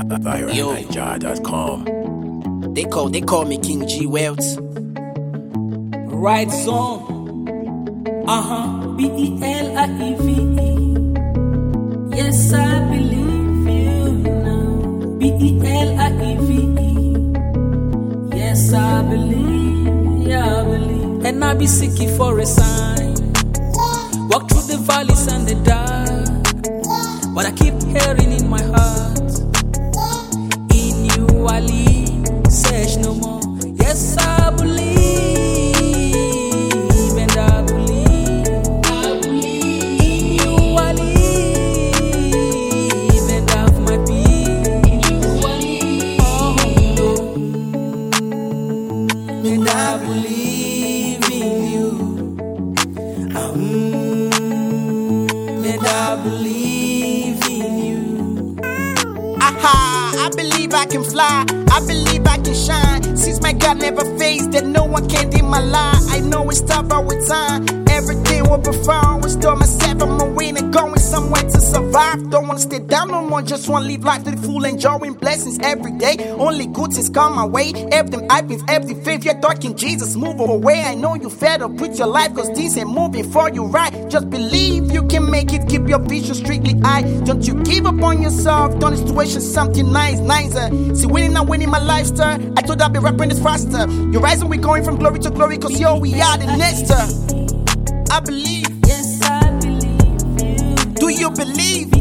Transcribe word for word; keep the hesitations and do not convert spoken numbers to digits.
Yo, dot com. they call they call me King G Wealth. Right song. Uh-huh. B E L I E V E. Yes, I believe you now. B E L I E V E. Yes, I believe, yeah, I believe. And I be seeking for a sign. Walk through the valleys and the dark, but I keep hearing in my heart, in you I live, search no more. Yes, I believe. And I believe in you. Um, and I believe in you. Aha, I believe I can fly. I believe I can shine. Since my God never faced that no one can dim my light. I know it's tough all the time. Everything will be fine. Restore myself, I'm a winner, going somewhere to survive. Don't wanna stay down no more, just wanna live life to the full, enjoying blessings every day. Only good things come my way. Everything happens, every faith you're talking, Jesus, move away. I know you fed up with your life, cause things ain't moving for you right. Just believe you can make it, keep your vision strictly high. Don't you give up on yourself, turn the situation something nice, nicer. See, winning and winning my lifestyle. I told I'll be rapping this faster. You're rising, we're going from glory to glory, cause yo, we are the next. uh. I believe. Yes, I believe you. Do you believe?